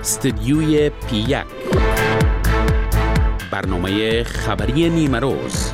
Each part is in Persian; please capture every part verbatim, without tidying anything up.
استدیوی پی یک، برنامه خبری نیمه روز.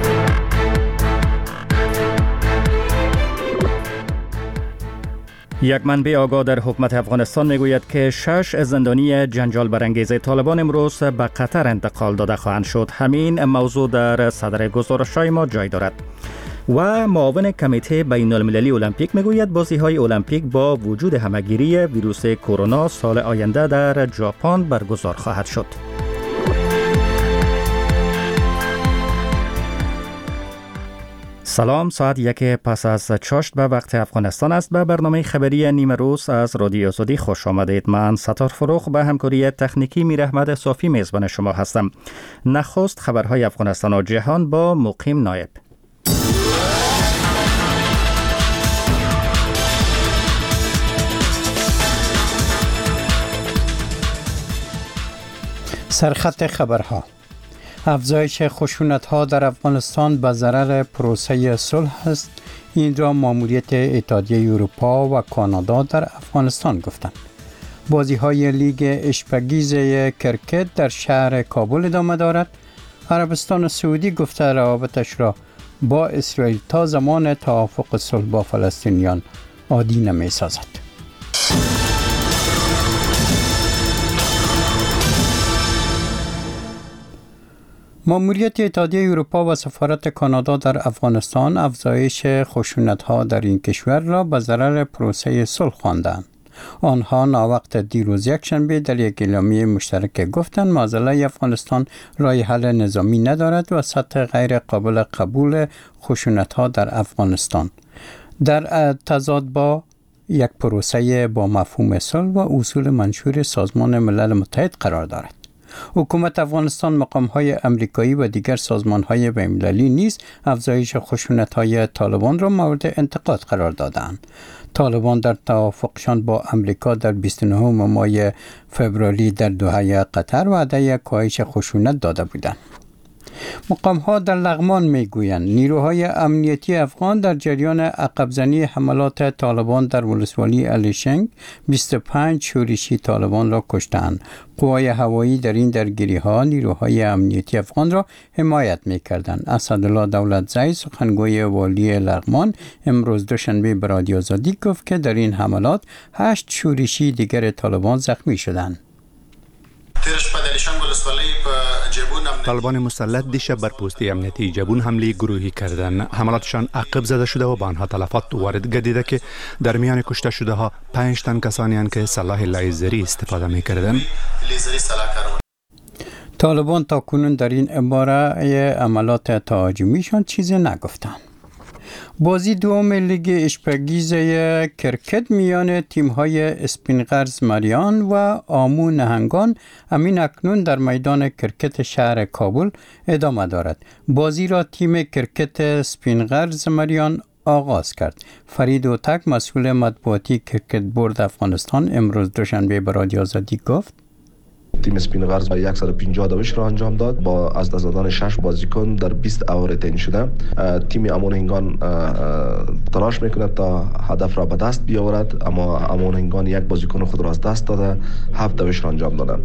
یک منبع آگاه در حکومت افغانستان میگوید که شش زندانی جنجال برانگیز طالبان امروز به قطر انتقال داده خواهند شد. همین موضوع در صدر گزارش‌های ما جای دارد. و معاون کمیته بین المللی المپیک میگوید بازی‌های المپیک با وجود همه‌گیری ویروس کرونا سال آینده در ژاپن برگزار خواهد شد. سلام، ساعت یک پس از چاشت به وقت افغانستان است. به برنامه خبری نیمه روز از رادیو آزادی خوش آمدید. من ستار فروخ به همکاری تکنیکی میر احمد صافی میزبان شما هستم. نخست خبرهای افغانستان و جهان با مقیم نایب. سرخط خبرها: افزایش خشونت‌ها در افغانستان به ضرر پروسه صلح است. این را ماموریت اتحادیه اروپا و کانادا در افغانستان گفتند. بازی‌های لیگ اشپگیز کرکت در شهر کابل ادامه دارد. عربستان سعودی گفته روابطش را با اسرائیل تا زمان توافق صلح با فلسطینیان عادی نمی‌سازد. ماموریت اتحادیه اروپا و سفارت کانادا در افغانستان افزایش خشونت‌ها در این کشور را به ضرر پروسه صلح خواندند. آنها ناوقت دیروز یکشنبه در یک اعلامیه مشترک گفتند معضله افغانستان راه حل نظامی ندارد و سطح غیر قابل قبول خشونت‌ها در افغانستان در تضاد با یک پروسه با مفهوم صلح و اصول منشور سازمان ملل متحد قرار دارد. حکومت افغانستان، مقام‌های امریکایی و دیگر سازمان‌های بین‌المللی نیز افزایش خشونت‌های طالبان را مورد انتقاد قرار دادند. طالبان در توافقشان با امریکا در بیست و نهم ماه فوریه در دوحه قطر وعده کاهش خشونت داده بودند. مقام‌ها در لغمان میگویند نیروهای امنیتی افغان در جریان عقب‌زنی حملات طالبان در ولسوالی الیشنگ بیست و پنج شورشی طالبان را کشتند. قوای هوایی در این درگیری‌ها نیروهای امنیتی افغان را حمایت می‌کردند. اسدالله دولتزی، سخنگوی والی لغمان، امروز دوشنبه به رادیو آزادی گفت که در این حملات هشت شورشی دیگر طالبان زخمی شدند. طالبان مسلط دیشب بر پست امنیتی جبون حمله گروهی کردند. حملاتشان عقب زده شده و به آنها تلفات وارد گردیده که در میان کشته شده ها پنج تن کسانی اند که سلاح لیزری استفاده می‌کردند. طالبان تا کنون در این باره عملات تهاجمیشان چیزی نگفتند. بازی دوم لیگ اشپگیز کرکت میان تیم‌های اسپینغرز مریان و آمو نهنگان امین اکنون در میدان کرکت شهر کابل ادامه دارد. بازی را تیم کرکت اسپینغرز مریان آغاز کرد. فرید اوتک، مسئول مطبوعاتی کرکت بورد افغانستان، امروز دوشنبه به رادیو آزادی گفت تیم اسپینغرز صد و پنجاه دوش را انجام داد با از دست دادن شش بازیکن در بیست اوور تعیین شده. تیم امون هنگان تلاش میکند تا هدف را به دست بیاورد، اما امون هنگان یک بازیکن خود را از دست داده، هفت دوش را انجام داده.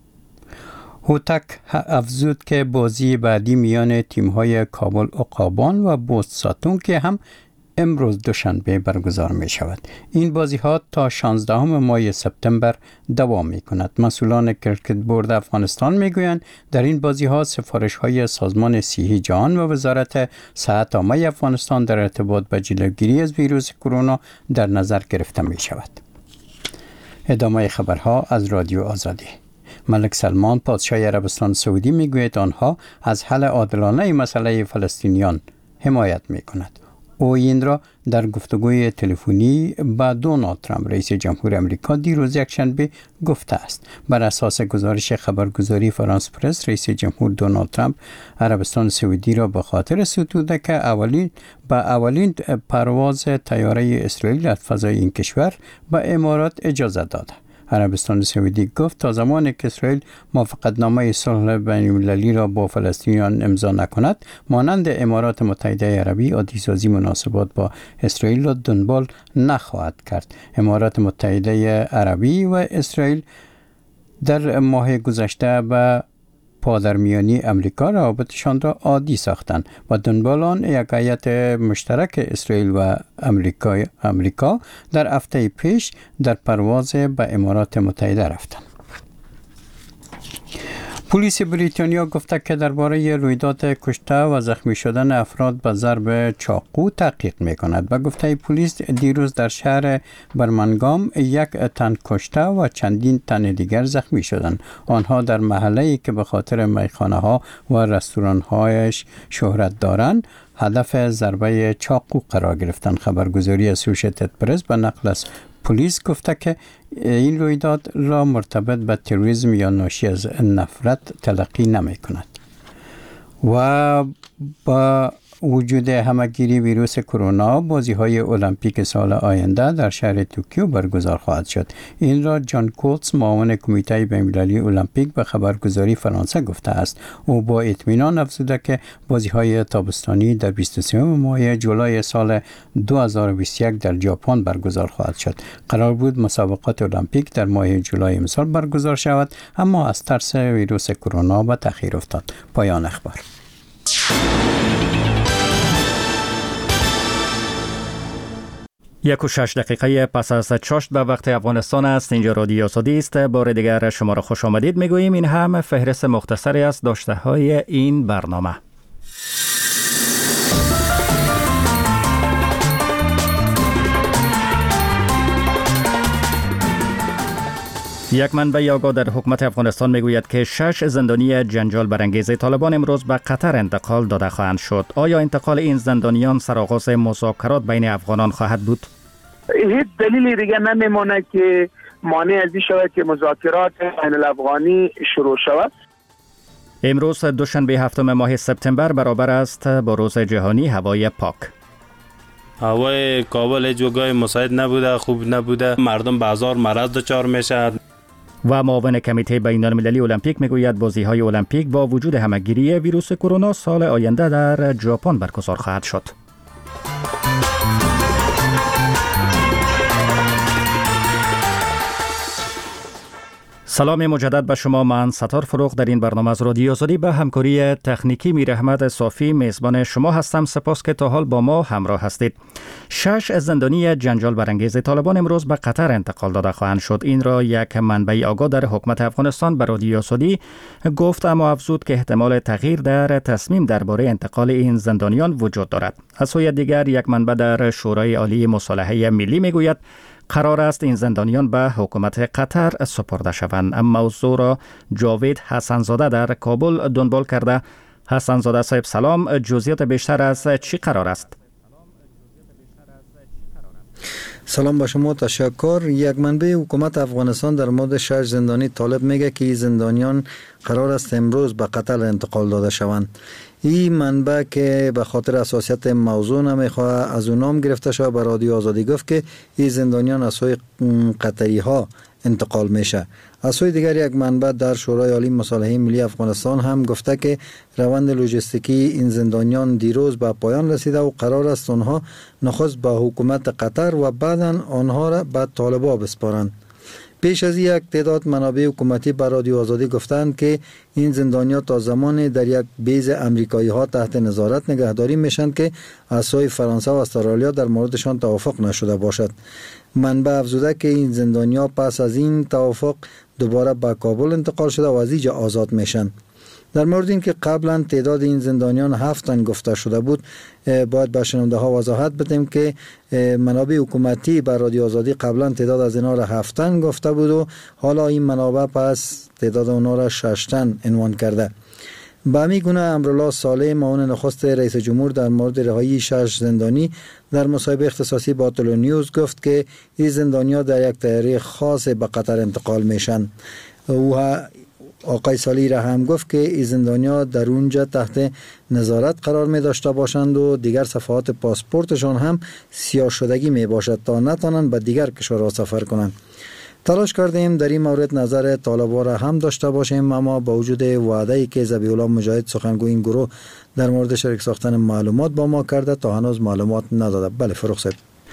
هوتک افزود که بازی بعدی میان تیم‌های کابل عقابان و بوست ساتون که هم امروز دوشنبه برگزار می شود. این بازی ها تا شانزدهم ماه سپتامبر دوام می کند. مسئولان کرکت بورد افغانستان می گویند در این بازی ها سفارش های سازمان صحی جهان و وزارت صحت عامه افغانستان در ارتباط با جلوگیری از ویروس کرونا در نظر گرفته می شود. ادامه خبرها از رادیو آزادی. ملک سلمان، پادشاه عربستان سعودی، می گوید آنها از حل عادلانه مسئله فلسطینیان حمایت می کند. او این را در گفتگوی تلفنی با دونالد ترامپ رئیس جمهور آمریکا دیروز یکشنبه گفته است. بر اساس گزارش خبرگزاری فرانس پرس، رئیس جمهور دونالد ترامپ عربستان سعودی را به خاطر ستوده که اولین با اولین پرواز طیاره اسرائیل از فضای این کشور به امارات اجازه داده. عربستان سعودی گفت تا زمانی که اسرائیل موافقتنامه صلح بین‌المللی را با فلسطینیان امضا نکند، مانند امارات متحده عربی عادی‌سازی مناسبات با اسرائیل را دنبال نخواهد کرد. امارات متحده عربی و اسرائیل در ماه گذشته به پادرمیانی امریکا روابطشان را عادی ساختند و دنبال آن یک هیئت مشترک اسرائیل و امریکا امریکا در هفته پیش در پرواز به امارات متحده رفتند. پلیس بریتانیا گفته که درباره رویداد کشته و زخمی شدن افراد به ضرب چاقو تحقیق می‌کند و گفته پلیس دیروز در شهر برمنگام یک تن کشته و چندین تن دیگر زخمی شدند. آنها در محله‌ای که به خاطر میخانه‌ها و رستوران‌هایش شهرت دارند هدف ضربه چاقو قرار گرفتند. خبرگزاری اسوسییتد پرس به نقل از پلیس گفته که این رویداد را مرتبط به تروریسم یا ناشی از نفرت تلقی نمی کند. و با وجود همگیری ویروس کرونا بازی‌های المپیک سال آینده در شهر توکیو برگزار خواهد شد. این را جان کولتز معاون کمیته بین‌المللی المپیک به خبرگزاری فرانسه گفته است. او با اطمینان افزوده که بازی‌های تابستانی در بیست و سوم ماه جولای سال دو هزار و بیست و یک در ژاپن برگزار خواهد شد. قرار بود مسابقات المپیک در ماه جولای امسال برگزار شود، اما از ترس ویروس کرونا به تأخیر افتاد. پایان اخبار. یک و شش دقیقه پس از چاشت به وقت افغانستان است. اینجا رادیو آزادی است. بار دیگر شما را خوش آمدید میگوییم. این هم فهرست مختصری از داشته های این برنامه. یک منبع آگاه در حکومت افغانستان میگوید که شش زندانی جنجال برانگیز طالبان امروز به قطر انتقال داده خواهند شد. آیا انتقال این زندانیان سرآغاز مذاکرات بین افغانان خواهد بود؟ هیچ دلیلی دیگه نمیمونه که مانع از این شود که مذاکرات بین الافغانی شروع شود. امروز دوشنبه هفتم ماه سپتامبر برابر است با روز جهانی هوای پاک. هوای کابل هیچ جای مساعد نبوده، خوب نبوده، مردم به هزار مرض دچار میشن. و معاون کمیته بین‌المللی المپیک میگوید بازی‌های المپیک با وجود همگیری ویروس کرونا سال آینده در ژاپن برگزار خواهد شد. سلام مجدد به شما. من ستار فروغ در این برنامه از رادیو آزادی به همکاری تکنیکی میر احمد صافی میزبان شما هستم. سپاس که تا حال با ما همراه هستید. شش زندانی جنجال برانگیز طالبان امروز به قطر انتقال داده خواهند شد. این را یک منبع آگاه در حکومت افغانستان به رادیو آزادی گفت، اما افزود که احتمال تغییر در تصمیم درباره انتقال این زندانیان وجود دارد. از سوی دیگر یک منبع در شورای عالی مصالحه ملی میگوید قرار است این زندانیان به حکومت قطر سپرده شوند. موضوع را جاوید حسنزاده در کابل دنبال کرده. حسنزاده صاحب سلام، جزئیات بیشتر از چی قرار است؟ سلام با شما، تشکر. یک منبع حکومت افغانستان در مورد شش زندانی طالب میگه که این زندانیان قرار است امروز به قطر انتقال داده شوند. این منبع که به خاطر حساسیت موضوع نمیخواه از اون نام گرفته شده به رادیو آزادی گفت که این زندانیان از سوی قطری ها انتقال میشه. از سوی دیگر یک منبع در شورای عالی مصالحه ملی افغانستان هم گفته که روند لوجستیکی این زندانیان دیروز به پایان رسیده و قرار است آنها نخست به حکومت قطر و بعدا آنها را به طالبان بسپارند. پیش از یک تعداد منابع حکومتی به رادیو آزادی گفتند که این زندانیان تا زمان در یک بیز امریکایی ها تحت نظارت نگهداری میشن که از سوی فرانسه و استرالیا در موردشان توافق نشده باشد. منبع افزوده که این زندانیان پس از این توافق دوباره به کابل انتقال شده و از اینجا آزاد میشن. در مورد این که قبلا تعداد این زندانیان هفت تن گفته شده بود، باید به شنونده ها وضاحت بدیم که منابع حکومتی بر رادیو آزادی قبلا تعداد از اینا را هفت تن گفته بود و حالا این منابع پس تعداد اونا را شش تن عنوان کرده. به همین گونه امرالله صالح معاون نخست رئیس جمهور در مورد رهایی شش زندانی در مصاحبه اختصاصی با تلو نیوز گفت که این زندانیان در یک طیاره خاص به قطر انتقال میشن. او آقای صالحی را هم گفت که این زندانیان در اونجا تحت نظارت قرار می داشته باشند و دیگر صفحات پاسپورتشان هم سیاه شدگی می باشد تا نتوانند به دیگر کشورها سفر کنند. تلاش کردیم در این مورد نظر طالبان را هم داشته باشیم، اما با وجود وعده‌ای که ذبیح الله مجاهد سخنگوی این گروه در مورد شریک ساختن معلومات با ما کرده تا هنوز معلومات نداده. بله فروغ صاحب.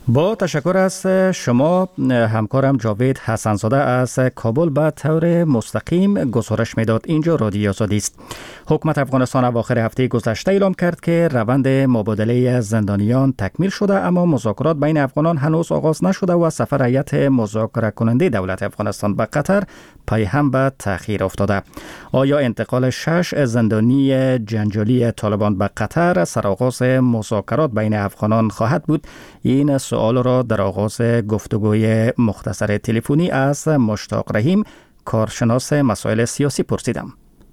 با تشکر از شما همکارم جاوید حسنزاده از کابل به طور مستقیم گزارش میداد. اینجا رادیو آزادی است. حکومت افغانستان اواخر هفته گذشته اعلام کرد که روند مبادله زندانیان تکمیل شده، اما مذاکرات بین افغانان هنوز آغاز نشده و سفر هیئت مذاکره کننده دولت افغانستان به قطر پی هم به تأخیر افتاده. آیا انتقال شش زندانی جنجالی طالبان به قطر سرآغاز مذاکرات بین افغانان خواهد بود؟ این سوال را در آغاز گفتگوی مختصر تلفنی از مشتاق رحیم، کارشناس مسائل سیاسی، پرسیدم.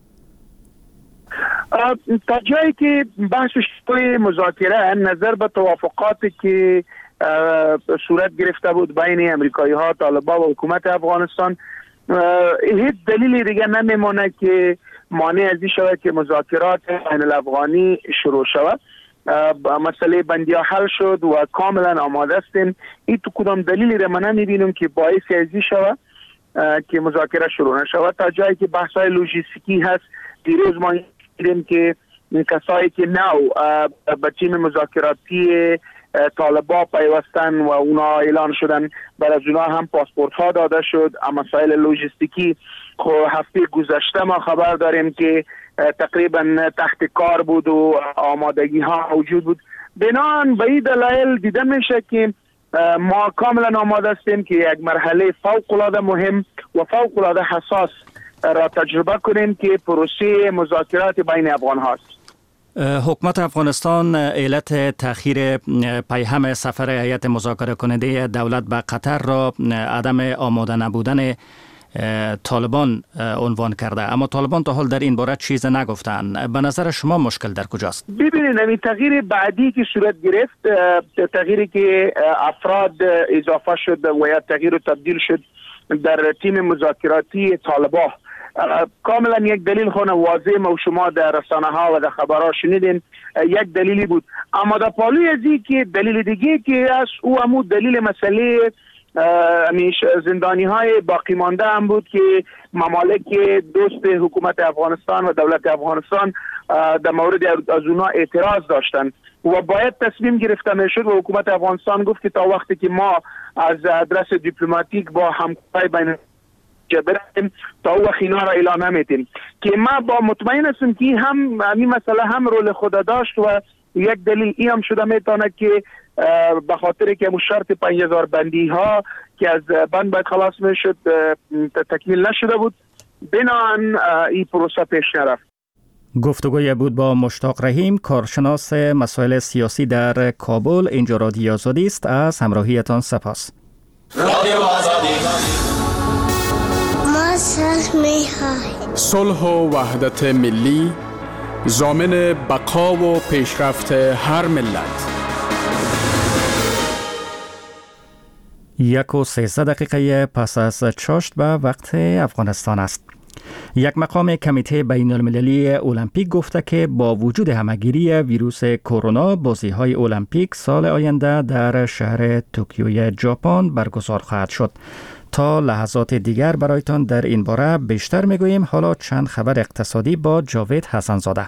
تا جایی که بحث شروع مذاکره نظر به توافقاتی که صورت گرفته بود بین امریکایی ها، طالبان و حکومت افغانستان، هیچ دلیلی دیگه نمیمونه که مانع از این شود که مذاکرات بین الافغانی شروع شود. مسئله بندی ها حل شد و کاملا آماده استیم. این تو کدام دلیلی را من نمیبینم که باعث ازی شود که مذاکره شروع نشود. تا جایی که بحث های لوجستیکی هست، دیروز ما دیدیم که کسایی که نو به تیم مذاکراتی طالبان پیوستن و اونا اعلان شدن، برای از اونا هم پاسپورت ها داده شد. اما مسائل لوجستیکی هفته گذشته ما خبر داریم که تقریبا تحت کار بود و آمادگی ها وجود بود. بنابراین به این دلایل دیده میشه که ما کاملا آماده هستیم که یک مرحله فوق العاده مهم و فوق العاده حساس را تجربه کنیم که پروسه مذاکرات بین افغان هاست. حکومت افغانستان علت تأخیر پیهم سفر هیئت مذاکره کننده دولت به قطر را عدم آماده نبودن طالبان عنوان کرده، اما طالبان تا حال در این باره چیز نگفتن. به نظر شما مشکل در کجاست؟ ببینید، این تغییر بعدی که صورت گرفت، تغییری که افراد اضافه شد و یا تغییر و تبدیل شد در تیم مذاکراتی طالبان، کاملا یک دلیل خونه واضح و شما در رسانه ها و در خبرها شنیدین، یک دلیلی بود. اما در پالوی ازی که دلیل دیگه که از او همون دلیل مسئله زندانی های باقی مانده هم بود که ممالک دوست حکومت افغانستان و دولت افغانستان در مورد از اونا اعتراض داشتن و باید تصمیم گرفته میشد و حکومت افغانستان گفت که تا وقتی که ما از ادرس دیپلماتیک با همکاری بین بریم تا او وقت اینا را اعلام نمیتیم، که ما با مطمئن هستیم که هم این مسئله هم رول خود داشت و یک دلیل این هم شده میتونه که به خاطر که شرط پنج هزار بندی ها که از بند باید خلاص میشد تکمیل نشده بود، بنابراین این پروسه پیش نرفت. گفتگوی بود با مشتاق رحیم، کارشناس مسائل سیاسی در کابل. اینجا رادیو آزادی است. از همراهیتان سپاس. رادیو آزادی. صلح و وحدت ملی ضامن بقا و پیشرفت هر ملت. یک و سیزده دقیقه پس از چاشت به وقت افغانستان است. یک مقام کمیته بین المللی المپیک گفته که با وجود همگیری ویروس کرونا، بازی‌های المپیک سال آینده در شهر توکیوی ژاپن برگزار خواهد شد. تا لحظات دیگر برایتان در این باره بیشتر میگوییم. حالا چند خبر اقتصادی با جاوید حسنزاده.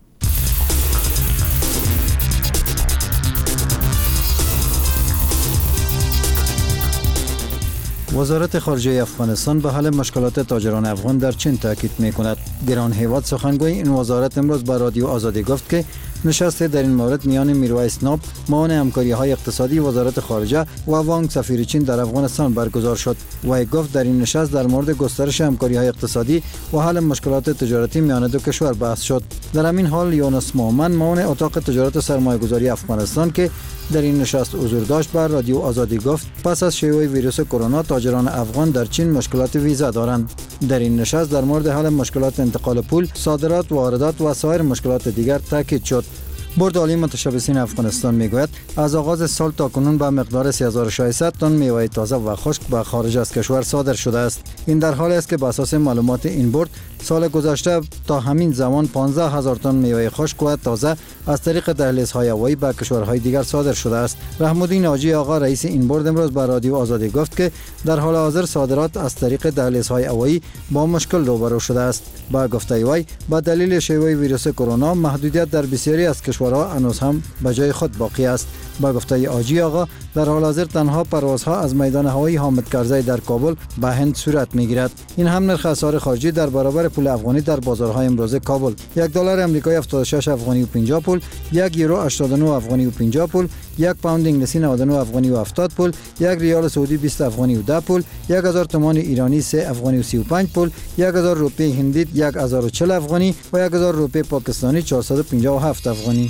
وزارت خارجه افغانستان به حل مشکلات تاجران افغان در چین تاکید می‌کند. گران هیواد سخنگوی این وزارت امروز به رادیو آزادی گفت که نشست در این مورد میان میرویس ناب، معاون همکاری‌های اقتصادی وزارت خارجه و وانگ سفیر چین در افغانستان برگزار شد. و گفت در این نشست در مورد گسترش همکاری‌های اقتصادی و حل مشکلات تجارتی میان دو کشور بحث شد. در همین حال یونس مومن، معاون اتاق تجارت و سرمایه‌گذاری افغانستان که در این نشست حضور داشت، بر رادیو آزادی گفت پس از شیوع ویروس کرونا تاجران افغان در چین مشکلات ویزا دارند. در این نشست در مورد حل مشکلات انتقال پول، صادرات، واردات و سایر مشکلات دیگر تاکید شد. بورد عالی متشبثین افغانستان میگوید از آغاز سال تا کنون به مقدار سه هزار و ششصد تن میوه تازه و خشک به خارج از کشور صادر شده است. این در حالی است که بر اساس معلومات این بورد سال گذشته تا همین زمان پانزده هزار تن میوه خشک و تازه از طریق دهلیزهای هوایی به کشورهای دیگر صادر شده است. رحم‌الدین حاجی آقا رئیس این بورد امروز به رادیو آزادی گفت که در حال حاضر صادرات از طریق دهلیزهای هوایی با مشکل روبرو شده است. با گفته وی به دلیل شیوع ویروس کرونا محدودیت در بسیاری از کشور کشورها هنوز هم به جای خود باقی است. با گفته آجی آقا، در حال حاضر تنها پروازها از میدان هوایی حامد کرزی در کابل به هند صورت میگیرد. این هم نرخ اسعار خارجی در برابر پول افغانی در بازارهای امروزه کابل: یک دلار آمریکایی هفتاد و شش افغانی و پنجاه پول، یک یورو هشتاد و نه افغانی و پنجاه پول، یک پوند انگلیسی نود و نه افغانی و هفتاد پول، یک ریال سعودی بیست افغانی و ده پول، یک هزار تومان ایرانی سه افغانی و سی و پنج پول، یک هزار روپیه هندی یک هزار و چهل افغانی و یک هزار روپیه پاکستانی چهارصد و پنجاه و هفت افغانی.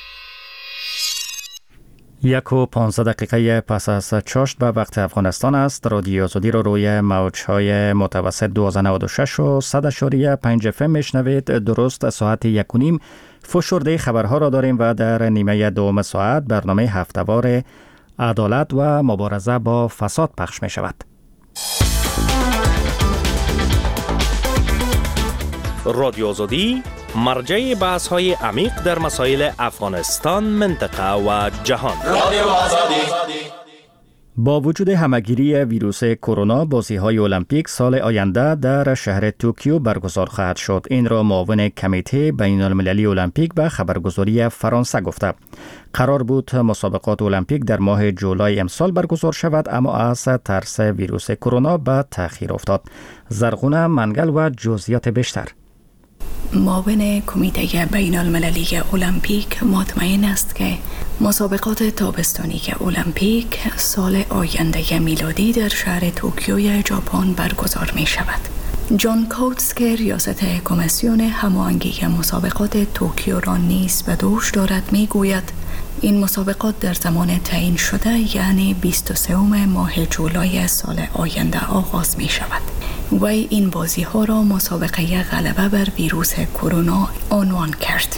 یک و پانزده دقیقه پس از چاشت به وقت افغانستان است. رادیو آزادی رو روی موجهای متوسط دویست و نود و شش و صد اشاریه پنج اف ام میشنوید. درست ساعت یک و نیم فشرده خبرها را داریم و در نیمه دوم ساعت برنامه هفته‌وار عدالت و مبارزه با فساد پخش می شود. رادیو آزادی مرجع بحث های عمیق در مسائل افغانستان، منطقه و جهان. رادیو آزادی. با وجود همگیری ویروس کرونا، بازی‌های المپیک سال آینده در شهر توکیو برگزار خواهد شد. این را معاون کمیته بین‌المللی المپیک به خبرگزاری فرانسه گفته. قرار بود مسابقات المپیک در ماه جولای امسال برگزار شود، اما از ترس ویروس کرونا به تأخیر افتاد. زرغونه منگل و جزئیات بیشتر. معاون کمیته بین المللی المپیک مطمئن است که مسابقات تابستانی المپیک سال آینده میلادی در شهر توکیو ژاپن برگزار می شود. جان کوتس که ریاست کمیسیون هماهنگی مسابقات توکیو را نیز به دوش دارد می گوید این مسابقات در زمان تعیین شده یعنی بیست و سوم ماه جولای سال آینده آغاز می شود. وی این بازی ها را مسابقه غلبه بر ویروس کرونا عنوان کرد.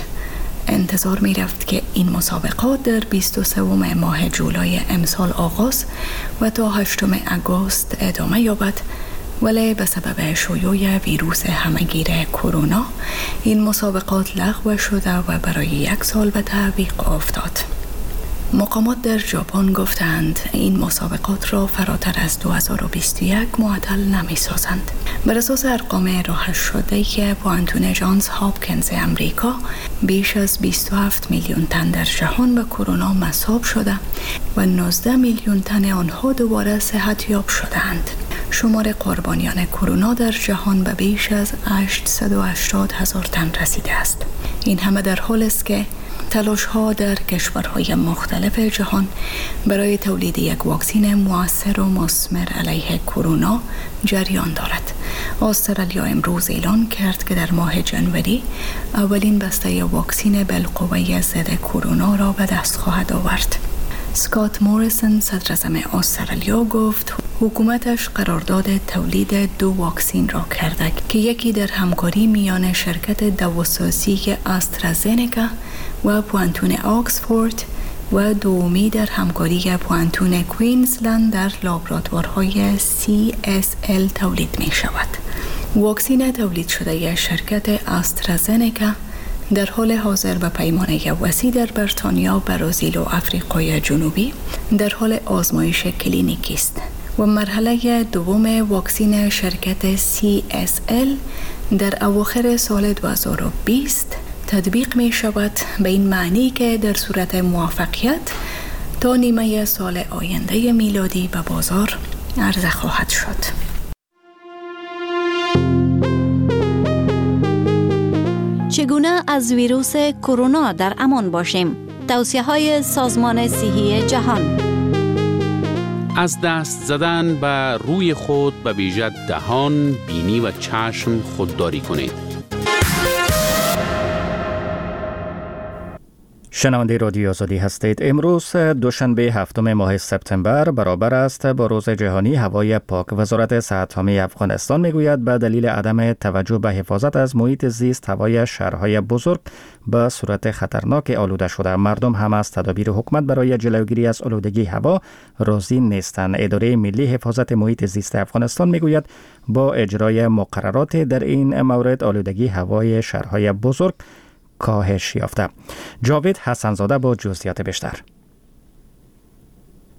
انتظار می رفت که این مسابقات در بیست و سوم ماه جولای امسال آغاز و تا هشتم آگوست ادامه یابد، ولی به سبب شیوع ویروس همهگیر کرونا این مسابقات لغو شده و برای یک سال به تعویق افتاد. مقامات در ژاپن گفتند این مسابقات را فراتر از دو هزار و بیست و یک معطل نمی سازند. بر اساس ارقام راهش شده که پوانتون جانز هاپکینز امریکا بیش از بیست و هفت میلیون تن در جهان به کرونا مصاب شده و نوزده میلیون تن آنها دوباره صحت یاب شدند. شمار قربانیان کرونا در جهان به بیش از هشتصد و هشتاد هزار تن رسیده است. این همه در حالی است که تلاش ها در کشورهای مختلف جهان برای تولید یک واکسن مؤثر و مثمر علیه کرونا جریان دارد. استرالیا امروز اعلان کرد که در ماه ژانویه اولین بسته واکسن بالقوه ضد کرونا را به دست خواهد آورد. اسکات موریسون صدر اعظم استرالیا گفت حکومتش قرارداد تولید دو واکسن را کرده که یکی در همکاری میان شرکت دواسازی آسترازنکا و پوانتون آکسفورد و دومی در همکاری پوانتون کوینزلند در لابراتوارهای سی اس ال تولید می شود. واکسن تولید شده شرکت آسترازنکا در حال حاضر به پیمانه وسیع در بریتانیا، برزیل و آفریقای جنوبی در حال آزمایش کلینیکی است و مرحله دوم واکسن شرکت سی اس ال در اواخر سال دو هزار و بیست تطبیق می شود، به این معنی که در صورت موفقیت تا نیمه سال آینده میلادی به بازار عرضه خواهد شد. چگونه از ویروس کرونا در امان باشیم؟ توصیه‌های سازمان صحی جهان. از دست زدن به روی خود به ویژه دهان، بینی و چشم خودداری کنید. شنونده رادیو آزادی هستید. امروز دوشنبه هفتم ماه سپتامبر برابر است با روز جهانی هوای پاک. وزارت صحت عامه افغانستان میگوید به دلیل عدم توجه به حفاظت از محیط زیست هوای شهرهای بزرگ به صورت خطرناک آلوده شده. مردم هم از تدابیر حکومت برای جلوگیری از آلودگی هوا راضی نیستند. اداره ملی حفاظت محیط زیست افغانستان میگوید با اجرای مقررات در این مورد آلودگی هوای شهرهای بزرگ کاهش یافته. جاوید حسنزاده با جزئیات بیشتر.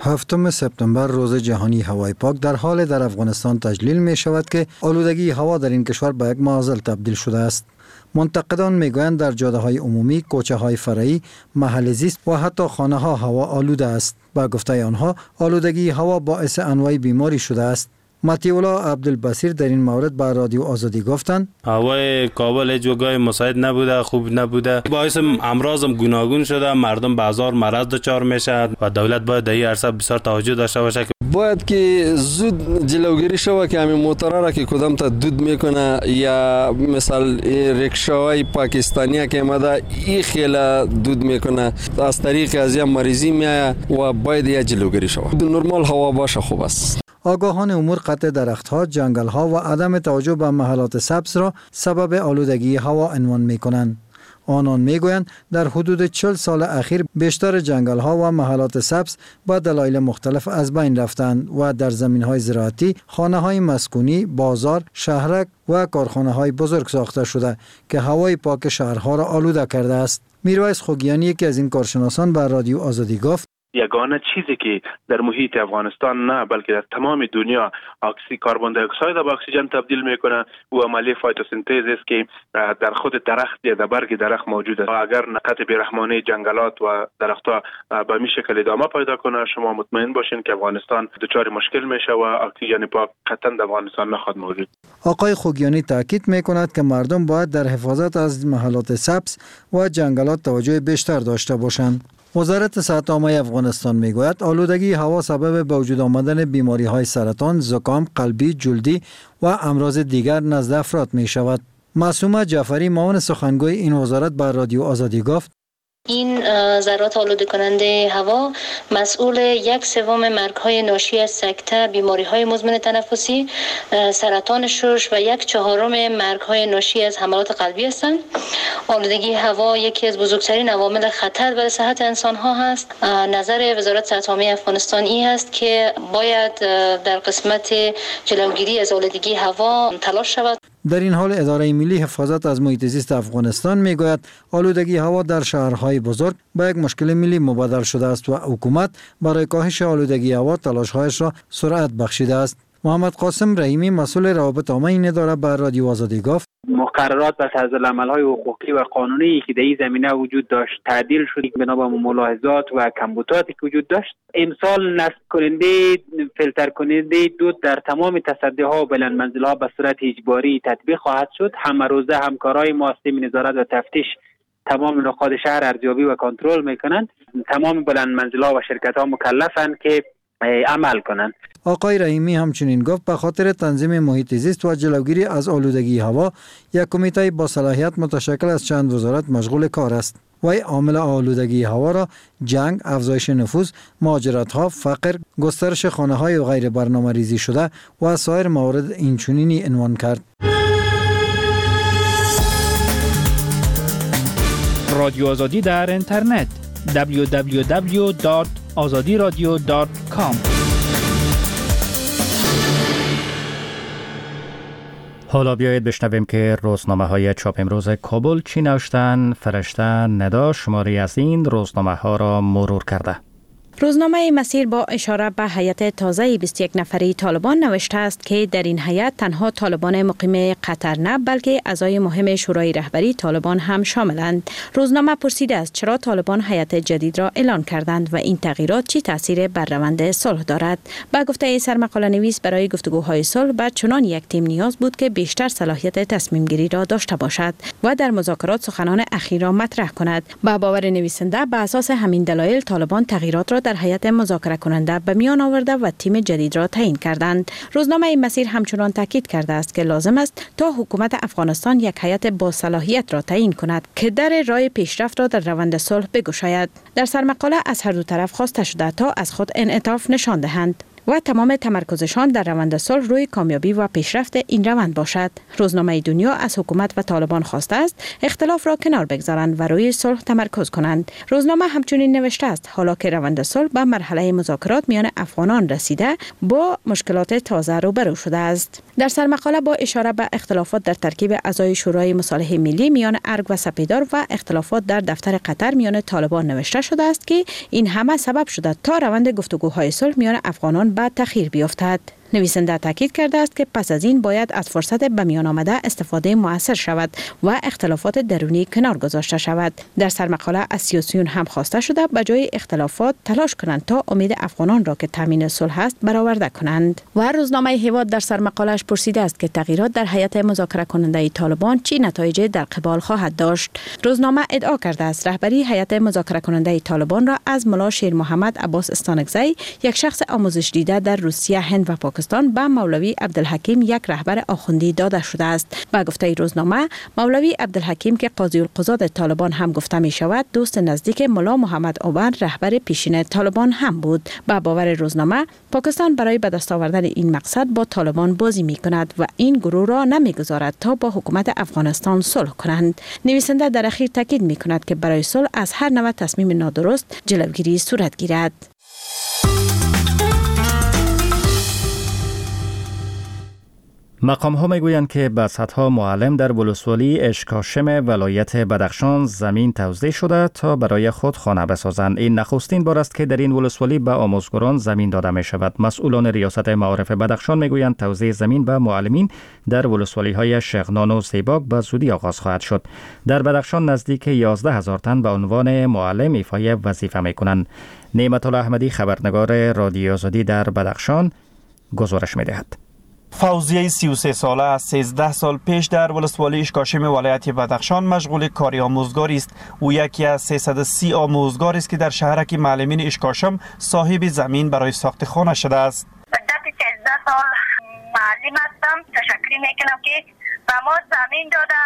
هفتم سپتامبر روز جهانی هوای پاک در حال در افغانستان تجلیل می شود که آلودگی هوا در این کشور به یک معضل تبدیل شده است. منتقدان میگویند در جاده های عمومی، کوچه های فرعی، محل زیست و حتی خانه ها هوا آلوده است. با گفته آنها آلودگی هوا باعث انواع بیماری شده است. مطیع عبدالبصیر در این مورد با رادیو آزادی گفتند هوای کابل هیچ وقای مساعد نبوده، خوب نبوده، باعث امراض گوناگون شده، مردم به هزار مرض دچار میشه و دولت باید در این عرصه بسیار توجه داشته باشه. باید که زود جلوگیری شود که همین موتورا را که کدام تا دود میکنه یا مثال رکشاهای پاکستانی که اومده این خیلی دود میکنه از طریق از یا مریضی میایه و باید یا جلوگیری شود. نرمال هوا باشه خوب است. آگاهان امور قطع درختها، جنگل‌ها و عدم توجه به محلات سبز را سبب آلودگی هوا عنوان می‌کنند. آنان می‌گویند در حدود چهل سال اخیر بیشتر جنگل‌ها و محلات سبز با دلایل مختلف از بین رفتند و در زمین‌های زراعتی، خانه‌های مسکونی، بازار، شهرک و کارخانه‌های بزرگ ساخته شده که هوای پاک شهرها را آلوده کرده است. میرویس خوگیانی یکی از این کارشناسان به رادیو آزادی گفت یگانه چیزی که در محیط افغانستان نه بلکه در تمام دنیا اکسیژن کربن دی اکساید به اکسیژن تبدیل میکنه و عملیه فتوسنتز است که در خود درخت یا در برگ درخت موجود است. اگر قطع بیرحمانه جنگلات و درختها به این شکل ادامه پیدا کنه شما مطمئن باشین که افغانستان دچار مشکل میشه و اکسیژن پاک قطعا در افغانستان نخواهد موجود. آقای خوگیانی تاکید میکند که مردم باید در حفاظت از محلات سبز و جنگلات توجه بیشتر داشته باشند. وزارت صحت عامه افغانستان میگوید آلودگی هوا سبب به وجود آمدن بیماری های سرطان، زکام، قلبی، جلدی و امراض دیگر نزد افراد می شود. معصومه جعفری معاون سخنگوی این وزارت به رادیو آزادی گفت این ذرات آلوده کننده هوا مسئول یک سوم مرگ‌های ناشی از سکته، بیماری‌های مزمن تنفسی، سرطان شش و یک چهارم مرگ‌های ناشی از حملات قلبی هستند. آلودگی هوا یکی از بزرگترین عوامل خطر برای صحت انسان‌ها هست. نظر وزارت صحت عامه افغانستان این است که باید در قسمت جلوگیری از آلودگی هوا تلاش شود. در این حال اداره ملی حفاظت از محیط زیست افغانستان میگوید آلودگی هوا در شهرهای بزرگ به یک مشکل ملی مبادل شده است و حکومت برای کاهش آلودگی هوا تلاش‌هایش را سرعت بخشیده است. محمد قاسم رحیمی مسئول روابط عامه این اداره به رادیو آزادی گفت مقررات و طرزالعمل‌های حقوقی و قانونی که در این زمینه وجود داشت تعدیل شد بنا به ملاحظات و کمبوداتی که وجود داشت. امسال نصب کننده فیلتر کننده دود در تمام تصدی‌ها و بلند منزل‌ها به صورت اجباری تطبیق خواهد شد. همه روزه همکارای ما سیستم نظارت و تفتیش تمام نقاط شهر ارزیابی و کنترل میکنند. تمام بلند منزل‌ها و شرکت‌ها مکلفند که عمل کنند. آقای رحیمی همچنین گفت به خاطر تنظیم محیط زیست و جلوگیری از آلودگی هوا یک کمیته با صلاحیت متشکل از چند وزارت مشغول کار است. وی عامل آلودگی هوا را جنگ، افزایش نفوذ، مهاجرت‌ها، فقر، گسترش خانه‌های غیر برنامه‌ریزی شده و سایر موارد اینچنینی عنوان کرد. رادیو آزادی در اینترنت دبلیو دبلیو دبلیو دات آزادی رادیو دات کام. حالا بیایید بشنویم که روزنامه های چاپ امروز کابل چی نوشتن. فرشته ندا شماره از این روزنامه ها را مرور کرده. روزنامه مسیر با اشاره به هیئت تازه بیست و یک نفری طالبان نوشته است که در این هیئت تنها طالبان مقیم قطر نه بلکه اعضای مهم شورای رهبری طالبان هم شاملند. روزنامه پرسیده است چرا طالبان هیئت جدید را اعلان کردند و این تغییرات چی تاثیر بر روند صلح دارد. با گفته سرمقاله نویس برای گفتگوهای صلح به چنان یک تیم نیاز بود که بیشتر صلاحیت تصمیم گیری را داشته باشد و در مذاکرات سخنان اخیر را مطرح کند. با باور نویسنده به اساس همین دلایل طالبان تغییرات را در هیئت مذاکره کننده به میان آورده و تیم جدید را تعیین کردند. روزنامه مسیر همچنان تاکید کرده است که لازم است تا حکومت افغانستان یک هیئت با صلاحیت را تعیین کند که در راه پیشرفت را در روند صلح بگشاید. در سرمقاله از هر دو طرف خواسته شده تا از خود انعطاف نشان دهند. و تمام تمرکزشان در روند صلح روی کامیابی و پیشرفت این روند باشد. روزنامه دنیا از حکومت و طالبان خواسته است اختلاف را کنار بگذارند و روی صلح تمرکز کنند. روزنامه همچنین نوشته است حالا که روند صلح به مرحله مذاکرات میان افغانان رسیده با مشکلات تازه روبرو شده است. در سرمقاله با اشاره به اختلافات در ترکیب اعضای شورای مصالح ملی میان ارگ و سپیدار و اختلافات در دفتر قطر میان طالبان نوشته شده است که این همه سبب شده تا روند گفتگوهای صلح میان افغانان به تأخیر بیفتد. نویسنده تاکید کرده است که پس از این باید از فرصت به میان آمده استفاده مؤثر شود و اختلافات درونی کنار گذاشته شود. در سرمقاله از سیاسیون هم خواسته شده به جای اختلافات تلاش کنند تا امید افغانان را که تامین صلح است برآورده کنند. و روزنامه هیواد در سرمقاله‌اش پرسیده است که تغییرات در هیئت مذاکره کننده طالبان چه نتایجی در قبال خواهد داشت. روزنامه ادعا کرده است رهبری هیئت مذاکره کننده طالبان را از ملا شیر محمد عباس استانکزی، یک شخص آموزش دیده در روسیه، هند و پاکستان، به مولوی عبدالحکیم، یک رهبر آخوندی، داده شده است. با گفته روزنامه، مولوی عبدالحکیم که قاضی القضات طالبان هم گفته می شود، دوست نزدیک ملا محمد عمر، رهبر پیشین طالبان هم بود. با باور روزنامه، پاکستان برای به دست آوردن این مقصد با طالبان بازی می کند و این گروه را نمی گذارد تا با حکومت افغانستان صلح کنند. نویسنده در اخیر تاکید می کند که برای صلح از هر نوع تصمیم نادرست جلوگیری صورت گیرد. مقام ها می گویند که به صدها معلم در ولسوالی اشکاشم ولایت بدخشان زمین توزیع شده تا برای خود خانه بسازند. این نخستین بار است که در این ولسوالی به آموزگاران زمین داده می شود. مسئولان ریاست معارف بدخشان می گویند توزیع زمین به معلمین در ولسوالی های شغنان و زیباک به زودی آغاز خواهد شد. در بدخشان نزدیک یازده هزار تن به عنوان معلم ایفای وظیفه می کنند. نعمت الله احمدی، خبرنگار رادیو آزادی در بدخشان، گزارش می دهد. فوزیه سی و سه ساله از سیزده سال پیش در ولسوالی اشکاشم ولایت بدخشان مشغول کاری آموزگاری است. او یکی از سیصد و سی آموزگاری است که در شهرک معلمین اشکاشم صاحب زمین برای ساخت خانه شده است. مدت سیزده سال معلم هستم. تشکر میکنم که به ما زمین داده،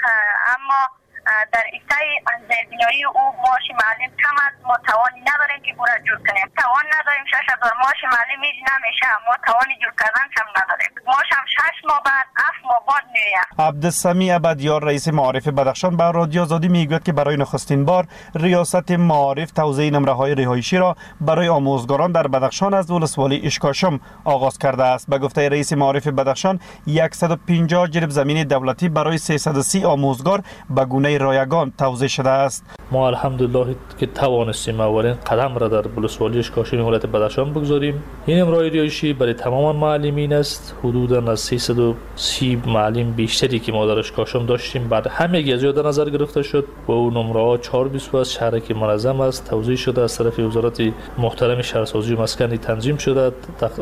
اما در ایستای زیربنایی او معاش معلم کم است. ما توانی نداریم که برای جور کنیم. توان نداریم. شش هزار معاش معلم میری نمیشه. ما توانی جور کردن کم نداریم. معاش هم شش ماه بعد هفت ماه بعد میره. عبدالسمیع ابدیار، رئیس معارف بدخشان، به رادیو آزادی میگوید که برای نخستین بار ریاست معارف توزیع نمره های رهایشی را برای آموزگاران در بدخشان از ولسوالی اشکاشم آغاز کرده است. به گفته رئیس معارف بدخشان، صد و پنجاه جریب زمین دولتی برای سیصد و سی آموزگار به گونه رایگان توزیع شده است. ما الحمدلله که توانستیم اولین قدم را در ولسوالی اشکاشم ولایت بدخشان بگذاریم. این نمره رهایشی برای تمام معلمین است. حدوداً از سیصد و سی معلم بیشتری که ما در اشکاشم داشتیم بعد همه از در نظر گرفته شد و اون نمره ها چهارصد و بیست از شهرک منظم است، توزیع شده از طرف وزارت محترم شهرسازی و مسکن تنظیم شده.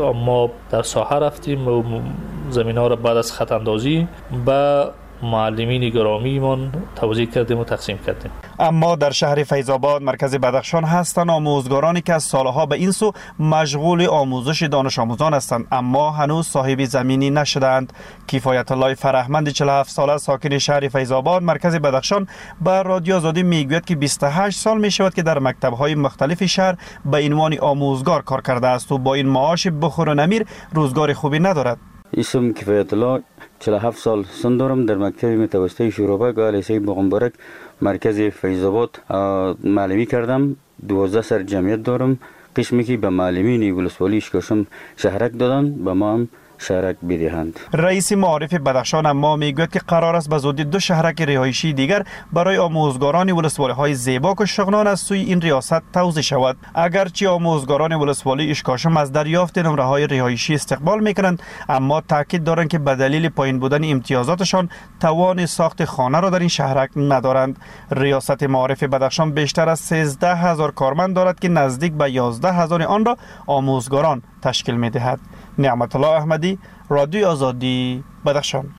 ما در ساحه رفتیم و زمین ها را بعد از خط اندازی به معلمین گرامیمان توزیع کردیم و تقسیم کردیم. اما در شهر فیض آباد مرکز بدخشان هستند آموزگارانی که از سالها به این سو مشغول آموزش دانش آموزان هستند اما هنوز صاحب زمینی نشدند. کفایت الله فرهمند، چهل و هفت ساله، ساکن شهر فیض آباد مرکز بدخشان، به رادیو آزادی میگوید که بیست و هشت سال می شود که در مکتب‌های مختلف شهر به عنوان آموزگار کار کرده است و با این معاش بخور و نمیر روزگار خوبی ندارد. اسم کفایت الله، چهل و هفت سال سن دارم. در مکتب متوسطه شورابک و لیسه مغمبرک مرکز فیض آباد معلمی کردم. دوازده سر جمعیت دارم. قسمی که به معلمین ولسوالی اشکاشم شهرک دادن به ما هم شهرک بدهند. رئیس معارف بدخشان اما میگوید که قرار است به زودی دو شهرک رهایشی دیگر برای آموزگاران ولسوالی های زیباک و شغنان از سوی این ریاست توزیع شود. اگرچه آموزگاران ولسوالی اشکاشم از دریافت نمره های رهایشی استقبال میکنند، اما تاکید دارند که به دلیل پایین بودن امتیازاتشان توان ساخت خانه را در این شهرک ندارند. ریاست معارف بدخشان بیشتر از سیزده هزار کارمند دارد که نزدیک به یازده هزار آن را آموزگاران تشکیل میدهد. نعمت الله احمدی، رادیو آزادی، بدخشان.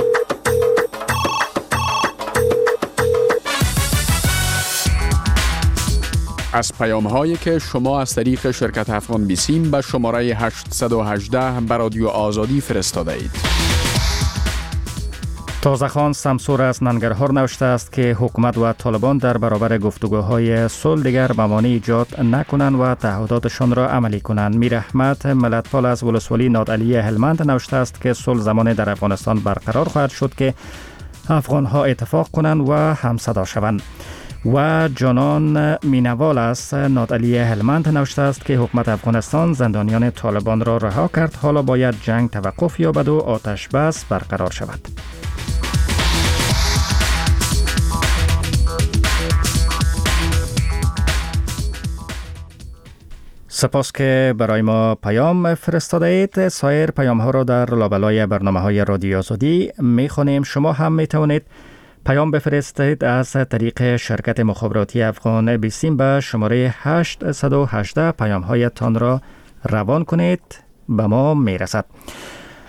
از پیام هایی که شما از طریق شرکت افغان بیسیم به شماره هشت یک هشت به رادیو آزادی فرستاده اید. تازه‌خان سمسور از ننگرهار نوشته است که حکومت و طالبان در برابر گفتگوهای صلح دیگر موانع ایجاد نکنند و تعهداتشان را عملی کنند. میر احمد ملتپال از ولسوالی نادعلی هلمند نوشته است که صلح زمان در افغانستان برقرار خواهد شد که افغانها اتفاق کنند و همصدا شوند. و جانان مینوال از نادعلی هلمند نوشته است که حکومت افغانستان زندانیان طالبان را رها کرد، حالا باید جنگ توقف یابد و آتش بس برقرار شود. سپاس که برای ما پیام فرستاده اید. سایر پیام ها را در لابلای برنامه های رادیو آزادی می خوانیم. شما هم می توانید پیام بفرستید از طریق شرکت مخابراتی افغان بیسیم به شماره هشت یک هشت پیام هایتان را روان کنید، به ما می رسد.